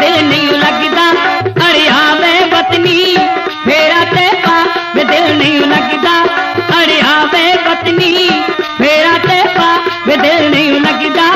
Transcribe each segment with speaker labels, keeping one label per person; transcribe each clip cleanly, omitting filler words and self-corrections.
Speaker 1: दिल नहीं लगदा अरे आवे वतनी फेरा ते पा वे दिल नहीं लगदा अरे आवे वतनी फेरा ते पा वे दिल नहीं लगदा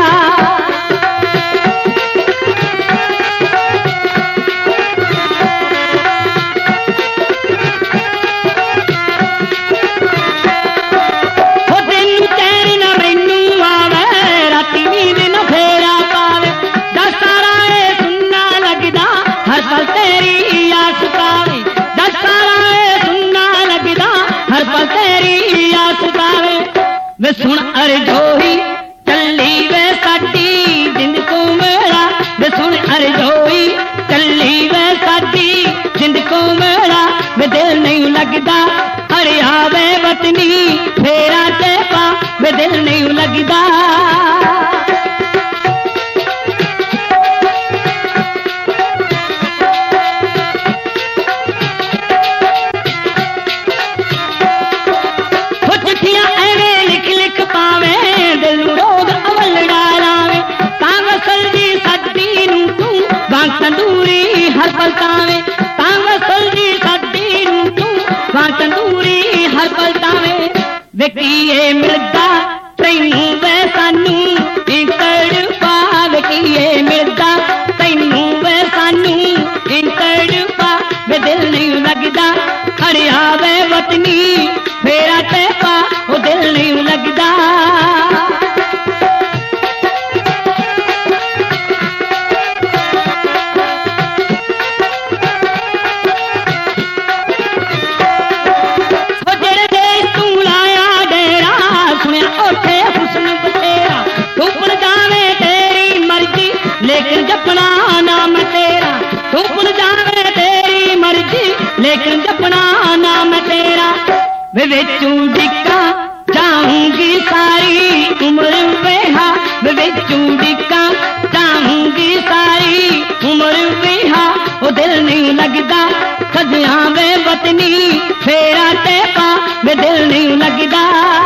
Speaker 1: वे सुन अरे जोही चली वे साडी जिंद को मेरा वे सुन अरे जोही चली वे साडी जिंद को मेरा वे दिल नहीं लगदा अरे आवे वतनी फेरा ते पा वे दिल नहीं लगदा तंदूरी हर पलतावे तांग सल्दी साडी नूं तू वां तंदूरी हर पलतावे वे कीए मिलदा तैनू वे सानू इंकड़ पावे कीए मिलदा तैनू वे सानू इंकड़ पा वे दिल नहीं लगदा अरे आवे वतनी फेरा ते पा ओ दिल नहीं लगदा लेकिन जपना नाम तेरा तू भुल जावे तेरी मर्जी लेकिन जपना नाम तेरा वे विचू डिक्का जाऊंगी सारी उम्र बेहा वे विचू डिक्का जाऊंगी सारी उम्र बेहा ओ दिल नहीं लगदा सजना वे वतनी फेरा ते पा वे दिल नहीं लगदा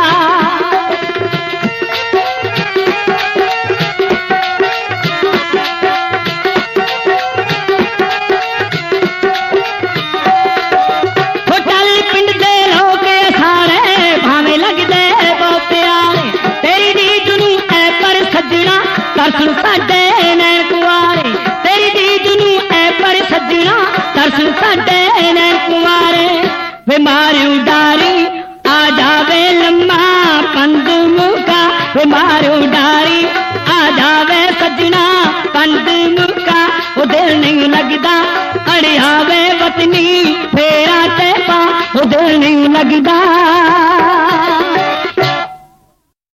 Speaker 1: तरसन साडे नैन कुआरे तेरी दीद नूं ऐ पर सजना तरसन साडे नैन कुआरे वे मारू डारी आ जावे लम्मा पंद मुका वे मारू डारी आ जावे सजना पंद मुका ओ दिल नहीं लगदा अरे आवे वतनी फेरा ते पा ओ दिल नहीं लगदा